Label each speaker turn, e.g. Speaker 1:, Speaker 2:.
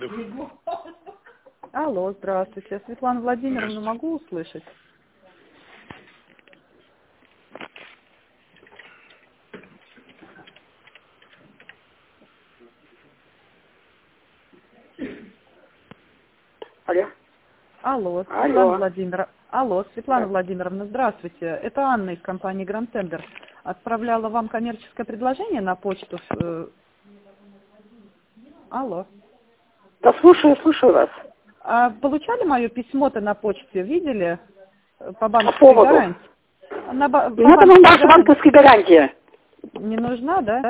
Speaker 1: Алло, здравствуйте. Светлана Владимировна, могу услышать?
Speaker 2: Алло.
Speaker 1: Алло, Светлана Владимировна, здравствуйте. Это Анна из компании Grand Tender. Отправляла вам коммерческое предложение на почту. Алло.
Speaker 2: Да, слушаю вас.
Speaker 1: А получали мое письмо-то на почте? Видели? По банковской
Speaker 2: По поводу?
Speaker 1: гарантии.
Speaker 2: Не надо вам ваша банковская гарантия.
Speaker 1: Не нужна, да?